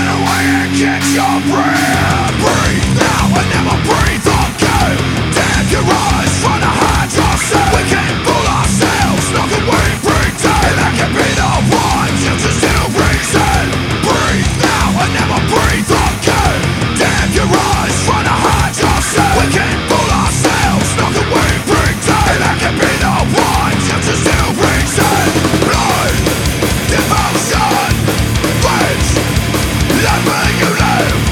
Catch your breath. Breathe now and never breathe again. Damn your eyes, trying to hide yourself. We can't fool ourselves, not can we pretend. And that can be the one, just a still reason. Breathe now and never breathe again. Damn your eyes, trying to hide yourself. We can't fool ourselves, not can we pretend. And that can be the one, just a still reason. Blood, devotion, rage. Let me you live.